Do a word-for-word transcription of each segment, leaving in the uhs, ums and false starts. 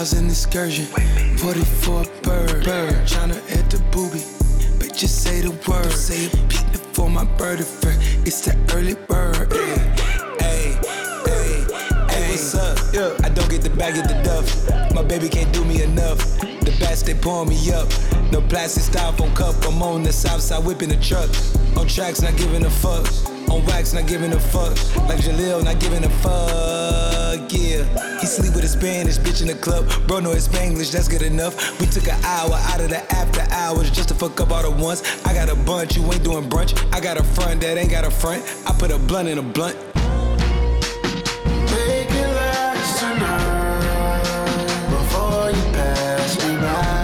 thousand excursion, forty-four bird, bird, tryna hit the booby. But just say the word, say it peep before my bird affair. It's the early bird. Hey, hey, hey, what's up? Yeah. I don't get the bag, get the duff. My baby can't do me enough. The bats, they pouring me up. No plastic styrofoam cup. I'm on the south side whipping the truck. On tracks, not giving a fuck. On wax, not giving a fuck. Like Jaleel, not giving a fuck, yeah. He sleep with a Spanish bitch in the club. Bro know his Spanglish, that's good enough. We took an hour out of the after hours just to fuck up all at once. I got a bunch, you ain't doing brunch. I got a front that ain't got a front. I put a blunt in a blunt. Make it last tonight before you pass me by.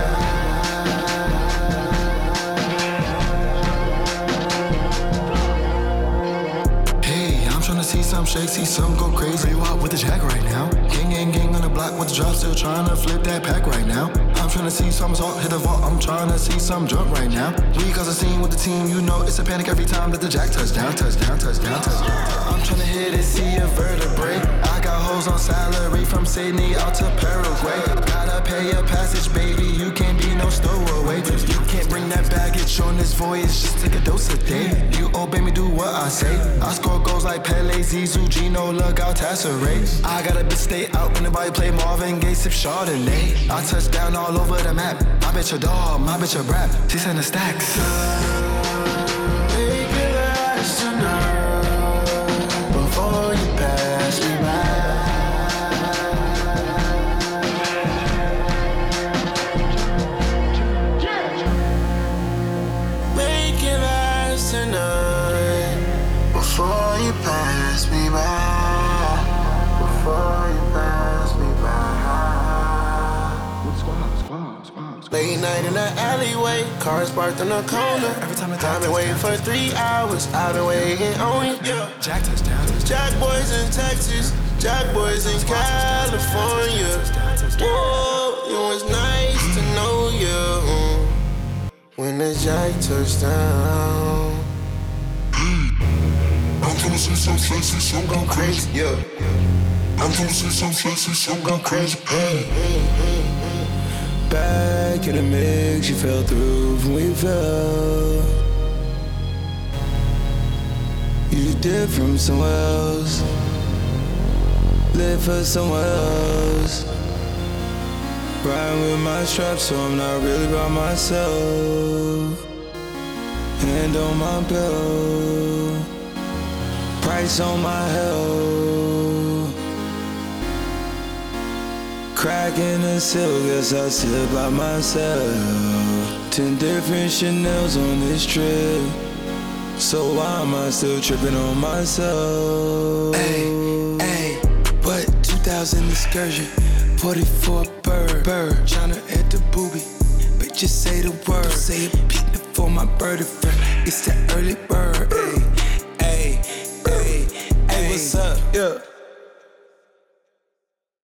Tryna see some shake, see some go crazy. You out with the jack right now. Gang, gang, gang on the block with the drop, still tryna flip that pack right now. I'm tryna see some assault, hit the vault. I'm tryna see some jump right now. We cause a scene with the team, you know it's a panic every time that the jack touchdown, touchdown, touchdown, touchdown. I'm tryna hit it, see a vertebrae. I got hoes on salary from Sydney out to Paraguay. Gotta pay a passage, baby. You can't be no stowaway. You can't bring that baggage on this voyage. Just take a dose a day. You obey me, do what I say. I score goals like Pele, Zizou, Gino, look out, Tasseray. I got a bitch stay out when the body play Marvin Gaye, sip Chardonnay. I touch down all over the map. My bitch a dog, my bitch a rap. She send the stacks. Make it last tonight before you pass me by. Make it last tonight before you pass me by. Before you pass me by. Squad, squad, squad, squad. Late night in the alleyway, cars parked in the corner. Every time I I've been waiting for three hours. I've been waiting on you. Yeah. Jack touchdown, touchdown. Jack boys in Texas, Jack boys in California. Whoa, it was nice to know you. When the Jack touched down, I'm gonna see some sexy, some go crazy. yeah. I'm gonna see some sexy, some go crazy. Back in the mix, you fell through when we fell. You did from somewhere else, live for someone else. Riding with my strap, so I'm not really by myself. Hand on my belt, price on my health. Cracking the seal, guess I sit by myself. Ten different Chanels on this trip, so why am I still tripping on myself? Hey, hey, what two thousand excursion, forty-four bird, bird, tryna hit the booby. But just say the word, say it peep before my bird affair. It's the early bird. Hey, hey, hey, hey, what's up? Yeah.